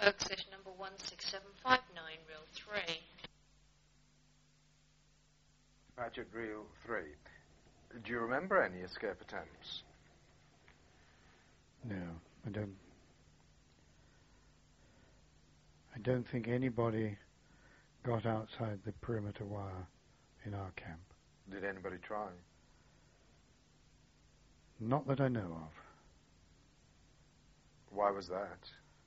Oak station number 16759, reel 3. Ratchet reel 3. Do you remember any escape attempts? No, I don't. I don't think anybody got outside the perimeter wire in our camp. Did anybody try? Not that I know of. Why was that?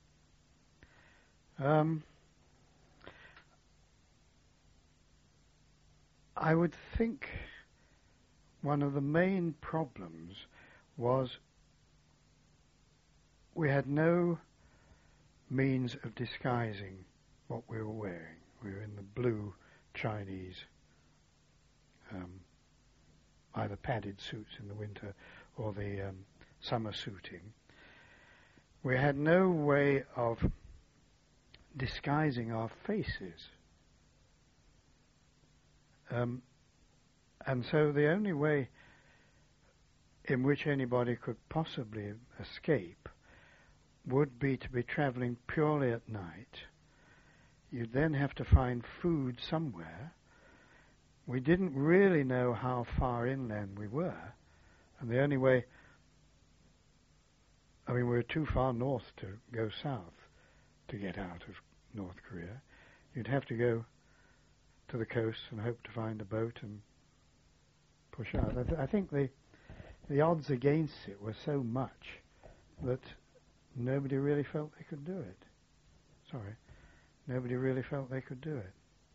I would think one of the main problems was we had no means of disguising what we were wearing. We were in the blue Chinese, either padded suits in the winter or the summer suiting. We had no way of disguising our faces. And so the only way in which anybody could possibly escape would be to be travelling purely at night. You'd then have to find food somewhere. We didn't really know how far inland we were, and the only way, we were too far north to go south to get out of North Korea. You'd have to go to the coast and hope to find a boat and push out. I think the odds against it were so much that nobody really felt they could do it. Nobody really felt they could do it.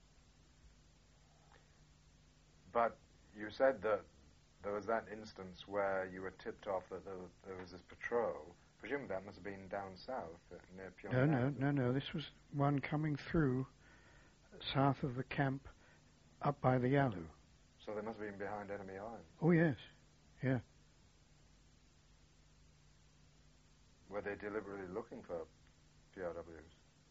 But you said that there was that instance where you were tipped off that there was this patrol. Presumably that must have been down south near Pyongyang. No. This was one coming through south of the camp up by the Yalu. So they must have been behind enemy lines. Oh, yes. Yeah. Were they deliberately looking for POWs?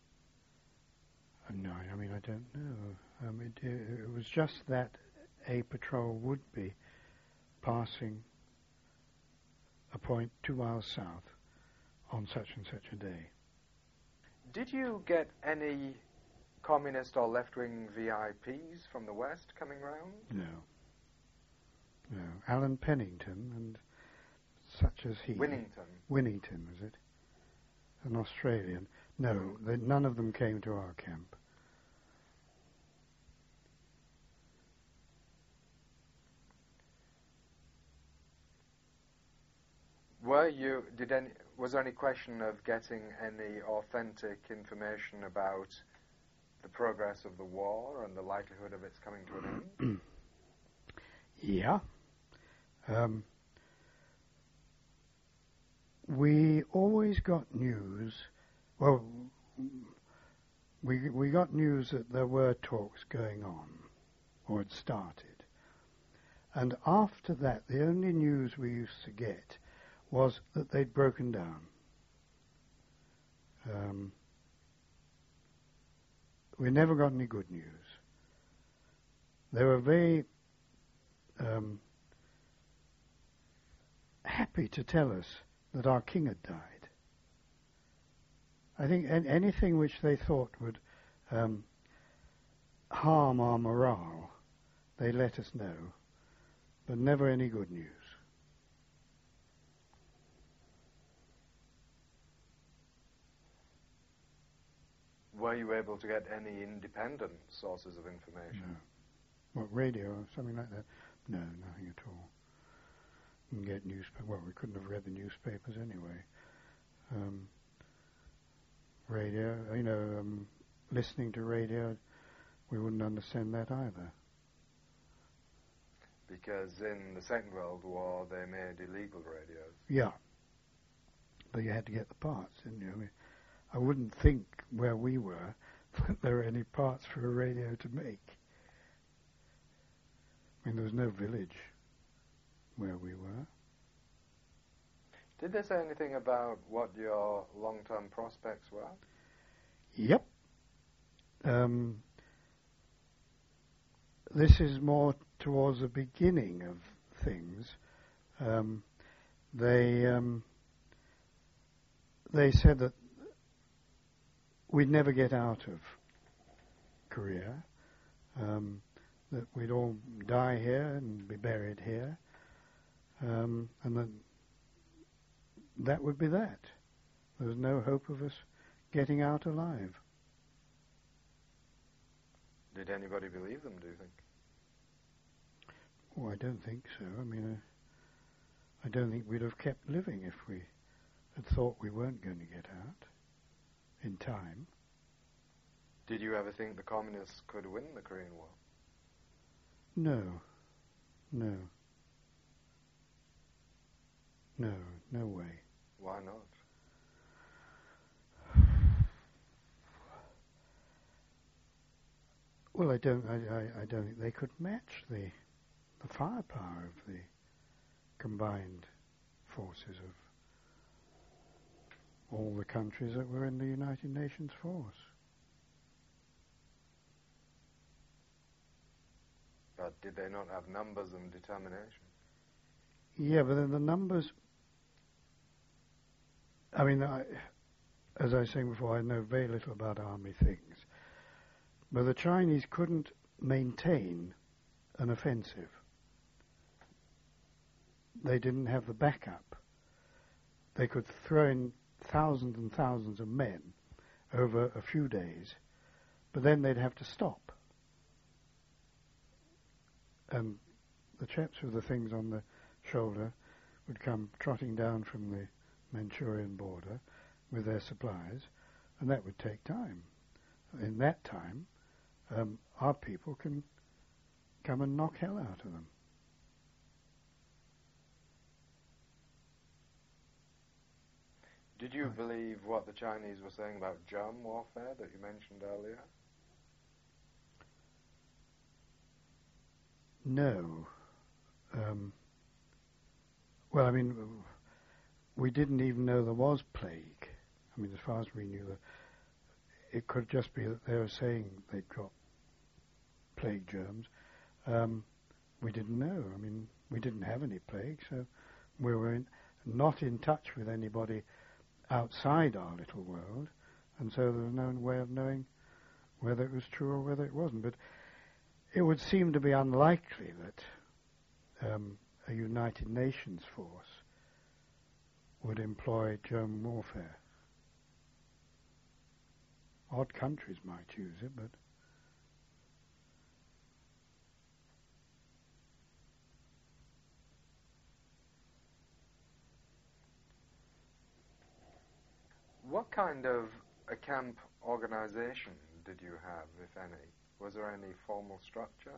No, I don't know. It was just that a patrol would be passing a point 2 miles south on such and such a day. Did you get any communist or left-wing VIPs from the West coming round? No. Alan Pennington and such as he. Winnington, was it? An Australian. No, none of them came to our camp. Was there any question of getting any authentic information about the progress of the war and the likelihood of its coming to an end? Yeah. We always got news. Well, we got news that there were talks going on, or had started. And after that, the only news we used to get was that they'd broken down. We never got any good news. They were very happy to tell us that our king had died. I think anything which they thought would harm our morale, they let us know, but never any good news. Were you able to get any independent sources of information? No. What, radio or something like that? No, nothing at all. Didn't get newspaper. Well, we couldn't have read the newspapers anyway. Radio, listening to radio, we wouldn't understand that either. Because in the Second World War, they made illegal radios. Yeah. But you had to get the parts, didn't you? I wouldn't think where we were that there were any parts for a radio to make. There was no village where we were. Did they say anything about what your long-term prospects were? Yep. This is more towards the beginning of things. They said that we'd never get out of Korea, that we'd all die here and be buried here, and that would be that. There was no hope of us getting out alive. Did anybody believe them, do you think? Oh, I don't think so. I mean, I don't think we'd have kept living if we had thought we weren't going to get out in time. Did you ever think the communists could win the Korean War? No. No. No, no way. Why not? Well, I don't think they could match the firepower of the combined forces of all the countries that were in the United Nations force. But did they not have numbers and determination? Yeah, but then the numbers... I mean, as I was saying before, I know very little about army things. But the Chinese couldn't maintain an offensive. They didn't have the backup. They could throw in thousands and thousands of men over a few days, but then they'd have to stop. And the chaps with the things on the shoulder would come trotting down from the Manchurian border with their supplies, and that would take time. In that time, our people can come and knock hell out of them. Did you believe what the Chinese were saying about germ warfare that you mentioned earlier? No. Well, I mean, we didn't even know there was plague. I mean, as far as we knew, it could just be that they were saying they'd got plague germs. We didn't know. I mean, we didn't have any plague, so we were not in touch with anybody outside our little world, and so there was no way of knowing whether it was true or whether it wasn't. But it would seem to be unlikely that a United Nations force would employ germ warfare. Odd countries might use it, but... What kind of a camp organization did you have, if any? Was there any formal structure?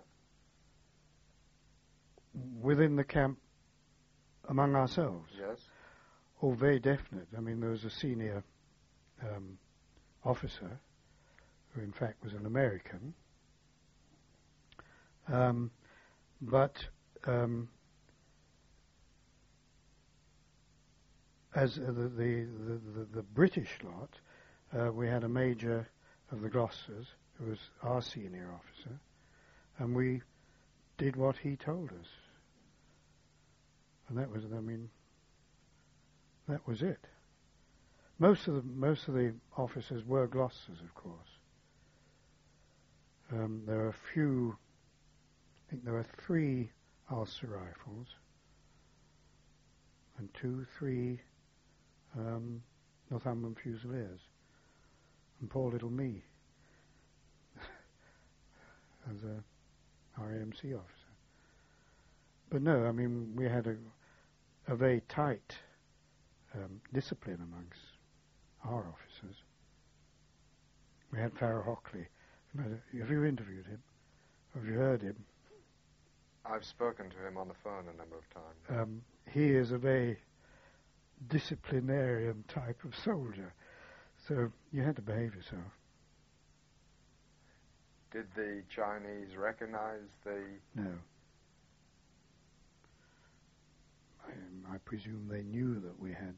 Within the camp, among ourselves? Yes. Oh, very definite. I mean, there was a senior officer, who in fact was an American, but as the British lot, we had a major of the Gloucesters, who was our senior officer, and we did what he told us. And that was, I mean, that was it. Most of the officers were Gloucesters, of course. There were a few. I think there were 3 Ulster Rifles and 3 Northumberland Fusiliers, and poor little me as a RAMC officer. But no, I mean, we had a very tight discipline amongst our officers. We had Farrah Hockley. Have you interviewed him? Have you heard him? I've spoken to him on the phone a number of times. He is a very disciplinarian type of soldier, so you had to behave yourself. Did the Chinese recognize the... No. I presume they knew that we had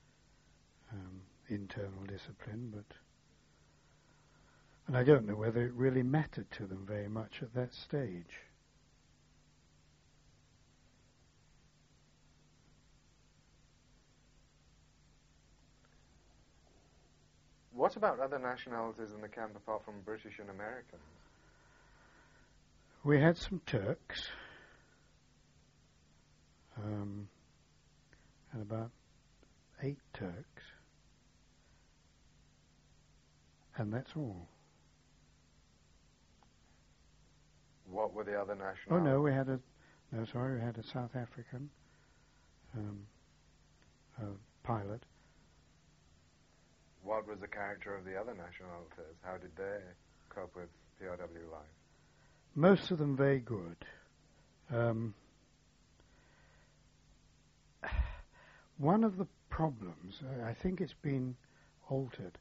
internal discipline, but... And I don't know whether it really mattered to them very much at that stage. What What about other nationalities in the camp apart from British and Americans? We had some Turks, and about 8 Turks, and that's all. What were the other nationalities? Oh no, we had a South African pilot. What was the character of the other nationalities? How did they cope with POW life? Most of them very good. One of the problems, I think it's been altered.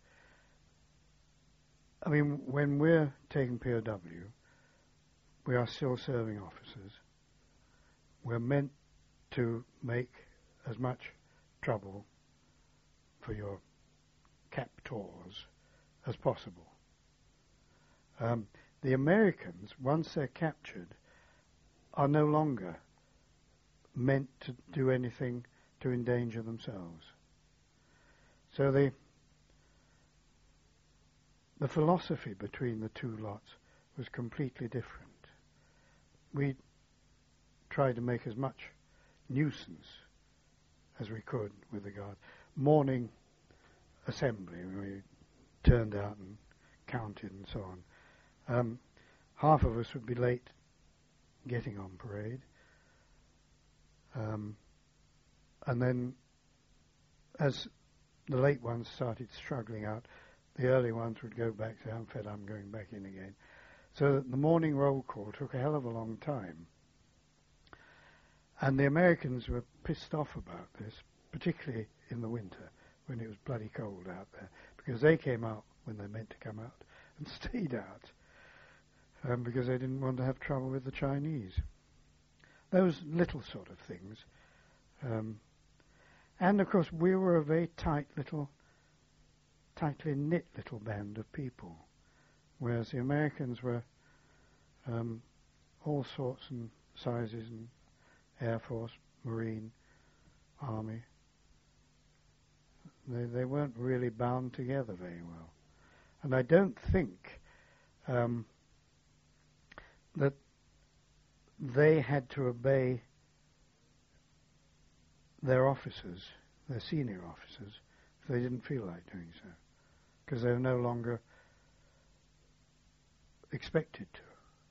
I mean, when we're taking POW, we are still serving officers. We're meant to make as much trouble for your captors as possible. The Americans, once they're captured, are no longer meant to do anything to endanger themselves. So the philosophy between the two lots was completely different. We tried to make as much nuisance as we could with the guard. Morning assembly, we turned out and counted and so on. Half of us would be late getting on parade. And then as the late ones started struggling out, the early ones would go back, say, I'm fed, I'm going back in again. So the morning roll call took a hell of a long time. And the Americans were pissed off about this, particularly in the winter when it was bloody cold out there, because they came out when they meant to come out and stayed out because they didn't want to have trouble with the Chinese. Those little sort of things. And of course we were a very tightly knit little band of people, whereas the Americans were all sorts and sizes, and Air Force, Marine, Army. They weren't really bound together very well. And I don't think that they had to obey their officers, their senior officers, if they didn't feel like doing so, because they were no longer expected to.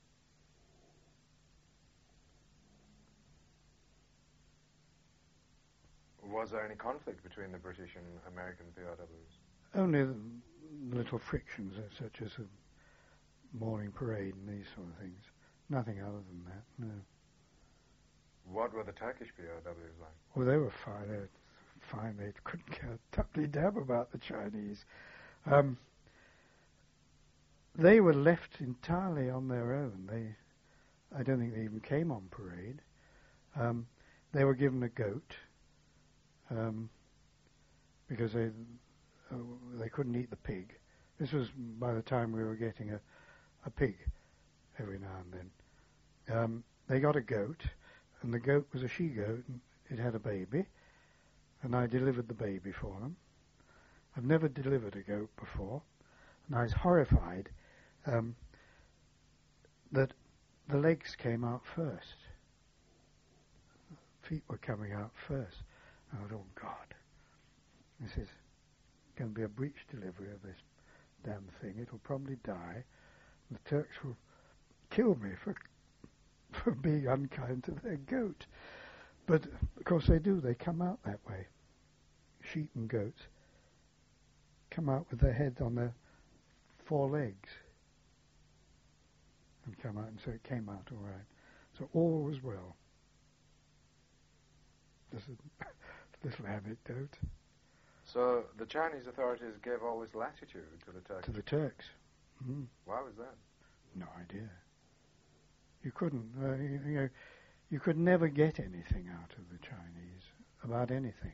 Was there any conflict between the British and American POWs? Only the little frictions, such as a morning parade and these sort of things. Nothing other than that, no. What were the Turkish POWs like? Well, they were fine. They were fine. They couldn't care a tuppy dab about the Chinese. They were left entirely on their own. I don't think they even came on parade. They were given a goat because they couldn't eat the pig. This was by the time we were getting a pig every now and then. They got a goat, and the goat was a she-goat, and it had a baby, and I delivered the baby for them. I've never delivered a goat before, and I was horrified that the legs came out first. Feet were coming out first. I thought, oh God, this is going to be a breech delivery of this damn thing. It'll probably die. The Turks will kill me for being unkind to their goat. But of course they do. They come out that way. Sheep and goats come out with their heads on their 4 legs and come out, and so it came out all right. So all was well. Just a little anecdote. So the Chinese authorities gave all this latitude to the Turks? To the Turks. Mm. Why was that? No idea. You couldn't. You could never get anything out of the Chinese about anything.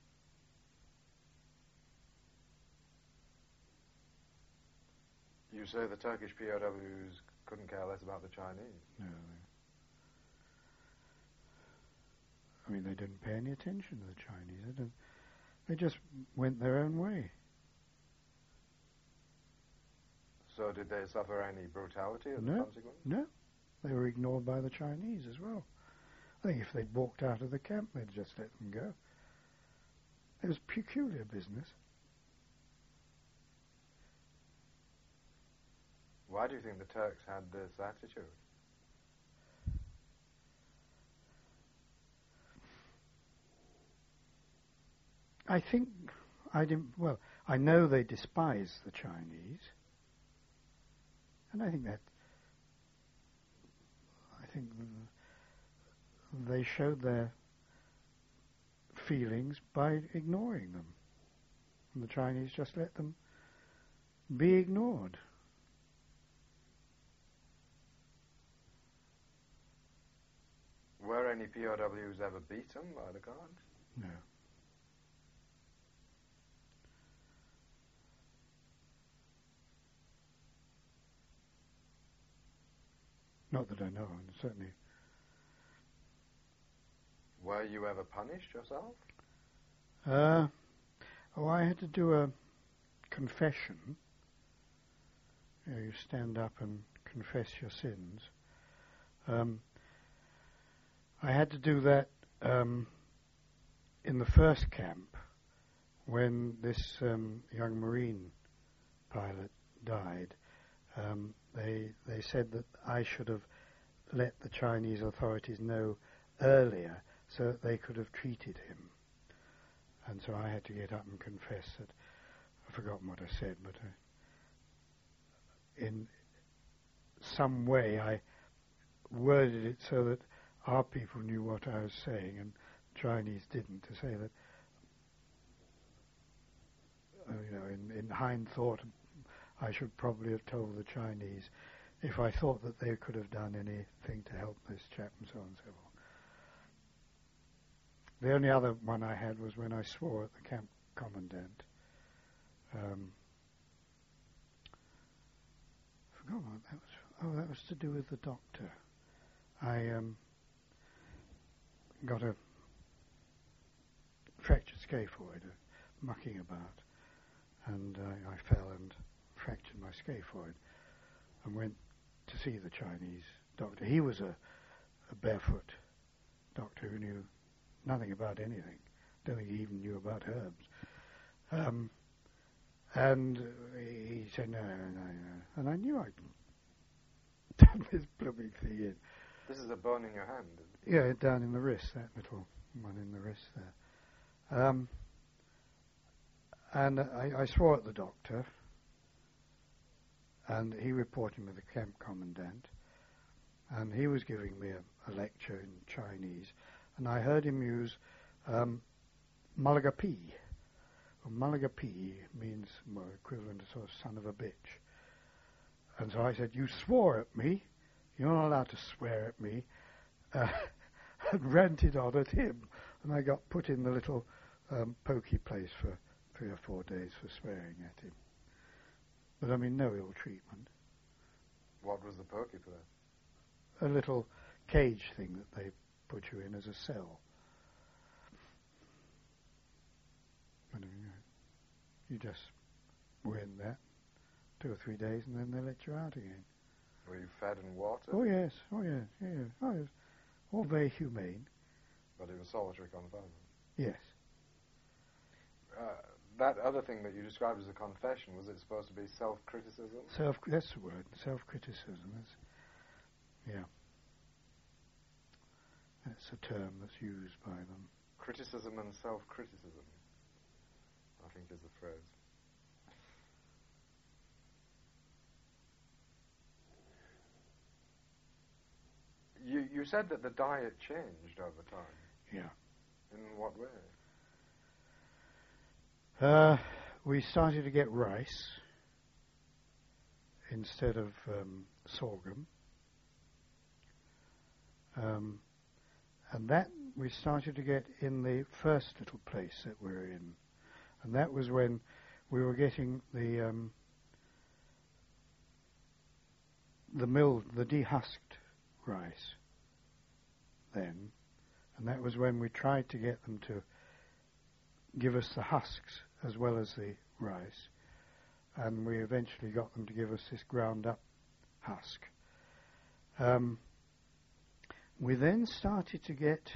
You say the Turkish POWs couldn't care less about the Chinese? No. I mean, they didn't pay any attention to the Chinese. They just went their own way. So did they suffer any brutality as a consequence? No. They were ignored by the Chinese as well. I think if they'd walked out of the camp, they'd just let them go. It was peculiar business. Why do you think the Turks had this attitude? I think I know they despise the Chinese, and I think they showed their feelings by ignoring them. And the Chinese just let them be ignored. Were any POWs ever beaten by the guards? No. Not that I know of, certainly. Were you ever punished yourself? I had to do a confession. You stand up and confess your sins. I had to do that in the first camp when this young Marine pilot died. They said that I should have let the Chinese authorities know earlier so that they could have treated him. And so I had to get up and confess that I've forgotten what I said, but in some way I worded it so that our people knew what I was saying and Chinese didn't, to say that, in hindthought, I should probably have told the Chinese if I thought that they could have done anything to help this chap and so on and so forth. The only other one I had was when I swore at the camp commandant. Forgot what that was. Oh, that was to do with the doctor. I got a fractured scaphoid, mucking about, and I fell and fractured my scaphoid and went to see the Chinese doctor. He was a barefoot doctor who knew nothing about anything. Don't think he even knew about herbs. And he said, no. And I knew I'd done this blooming thing in. This is a bone in your hand, isn't it? Yeah, down in the wrist, that little one in the wrist there. And I swore at the doctor, and he reported me to the camp commandant, and he was giving me a lecture in Chinese, and I heard him use Mulligapi. Well, Mulligapi means equivalent to sort of son of a bitch. And so I said, you swore at me, you're not allowed to swear at me, and ranted on at him. And I got put in the little pokey place for 3 or 4 days for swearing at him. But I mean, no ill treatment. What was the pokey place? A little cage thing that they put you in as a cell. And you just were in that 2 or 3 days, and then they let you out again. Were you fed and watered? Oh yes. All very humane. But it was solitary confinement. Yes. That other thing that you described as a confession, was it supposed to be self-criticism? That's the word, self-criticism. Yeah. That's a term that's used by them. Criticism and self-criticism, I think, is the phrase. You said that the diet changed over time. Yeah. In what way? We started to get rice instead of sorghum. And that we started to get in the first little place that we were in. And that was when we were getting the milled, the dehusked rice then. And that was when we tried to get them to give us the husks as well as the rice. and we eventually got them to give us this ground-up husk. We then started to get,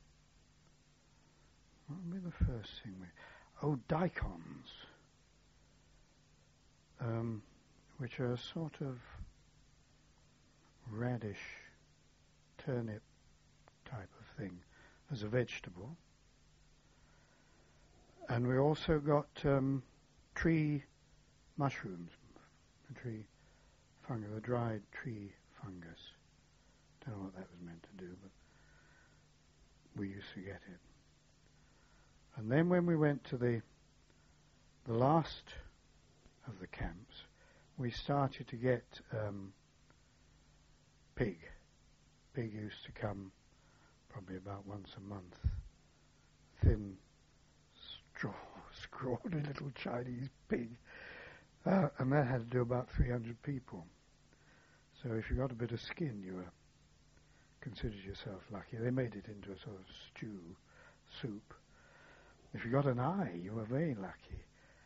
what would be the first thing daikons, which are a sort of radish, turnip type of thing as a vegetable. And we also got tree mushrooms, tree fungus, the dried tree fungus. Don't know what that was meant to do, but we used to get it. And then when we went to the last of the camps, we started to get pig. Pig used to come probably about once a month. Thin, scrawny little Chinese pig. And that had to do about 300 people. So if you got a bit of skin, you were considered yourself lucky. They made it into a sort of stew, soup. If you got an eye, you were very lucky.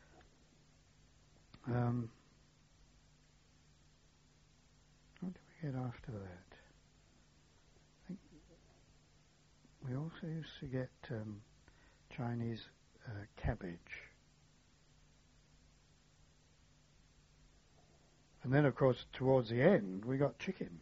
What did we get after that? I think we also used to get Chinese cabbage. And then, of course, towards the end, we got chicken.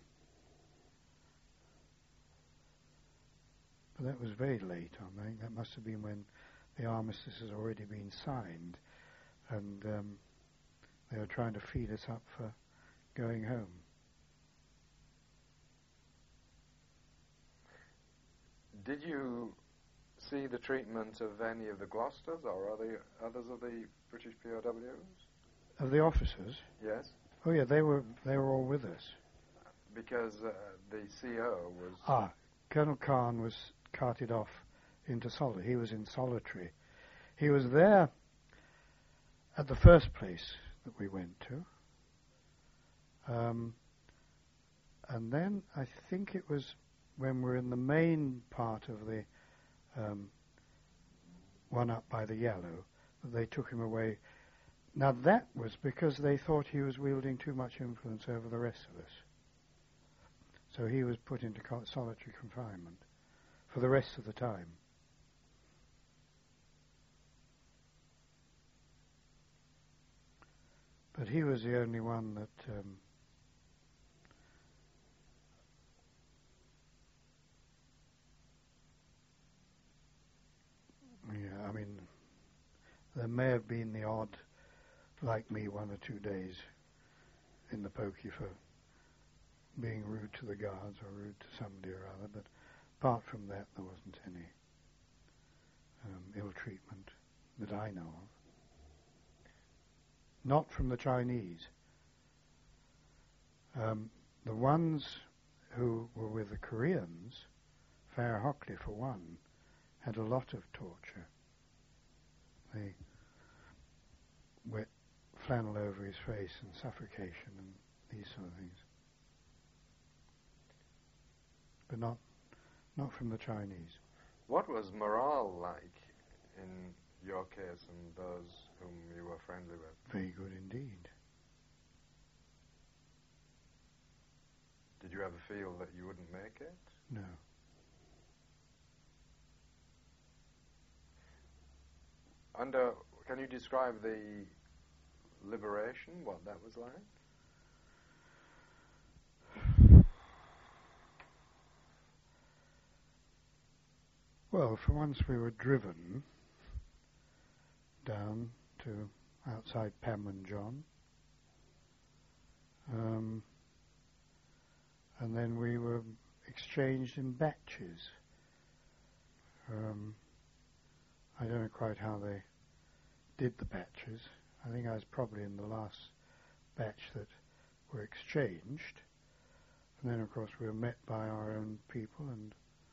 But that was very late on. I think that must have been when the armistice has already been signed, and they were trying to feed us up for going home. Did you see the treatment of any of the Gloucesters or others of the British POWs? Of the officers? Yes. Oh yeah, they were all with us. Because the CO was... Colonel Khan was carted off into solitary. He was in solitary. He was there at the first place that we went to. And then I think it was when we were in the main part of the one up by the Yellow that they took him away. Now that was because they thought he was wielding too much influence over the rest of us. So he was put into solitary confinement for the rest of the time. But he was the only one that I mean, there may have been the odd, like me, 1 or 2 days in the pokey for being rude to the guards or rude to somebody or other, but apart from that, there wasn't any ill treatment that I know of. Not from the Chinese. The ones who were with the Koreans, Farrah Hockley for one, had a lot of torture. They wet flannel over his face and suffocation and these sort of things. But not from the Chinese. What was morale like in your case and those whom you were friendly with? Very good indeed. Did you ever feel that you wouldn't make it? No. Can you describe the liberation, what that was like? Well, for once we were driven down to outside Panmunjom, and then we were exchanged in batches. I don't know quite how they did the batches. I think I was probably in the last batch that were exchanged. And then, of course, we were met by our own people, and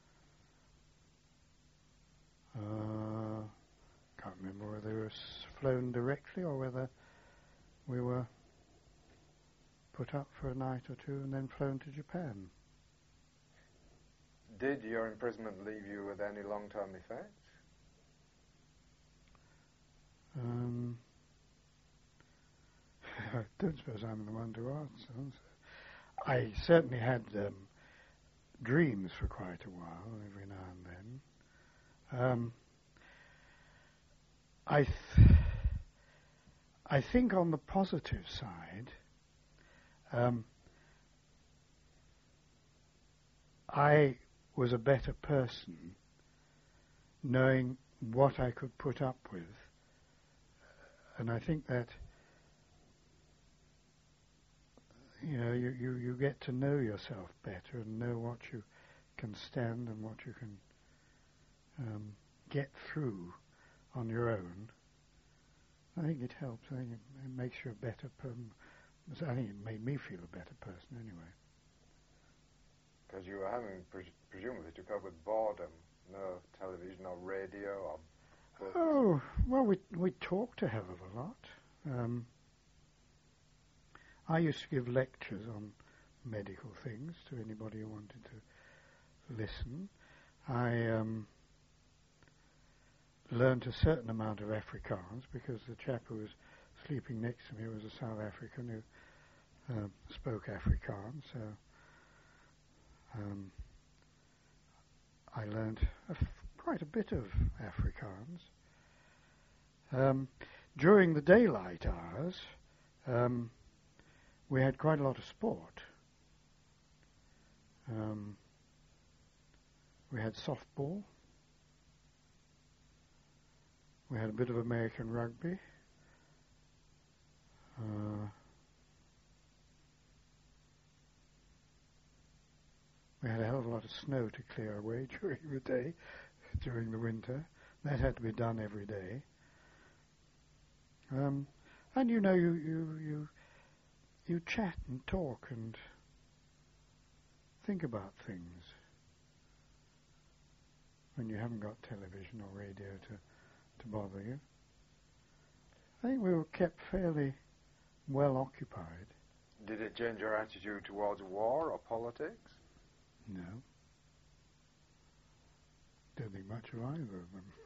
can't remember whether they were flown directly or whether we were put up for a night or two and then flown to Japan. Did your imprisonment leave you with any long-term effects? don't suppose I'm the one to answer. I certainly had dreams for quite a while, every now and then. I think on the positive side, I was a better person knowing what I could put up with. And I think that, you get to know yourself better and know what you can stand and what you can get through on your own. I think it helps. I think it makes you a better person. I think it made me feel a better person anyway. Because you were having, presumably, to cope with boredom. No television or radio or books. Oh, well, we talked a hell of a lot. I used to give lectures on medical things to anybody who wanted to listen. I learned a certain amount of Afrikaans because the chap who was sleeping next to me was a South African who spoke Afrikaans. So I learned quite a bit of Afrikaans. During the daylight hours, we had quite a lot of sport. We had softball. We had a bit of American rugby. We had a hell of a lot of snow to clear away during the day, during the winter. That had to be done every day. And you chat and talk and think about things when you haven't got television or radio to bother you. I think we were kept fairly well occupied. Did it change your attitude towards war or politics? No. Don't think much of either of them.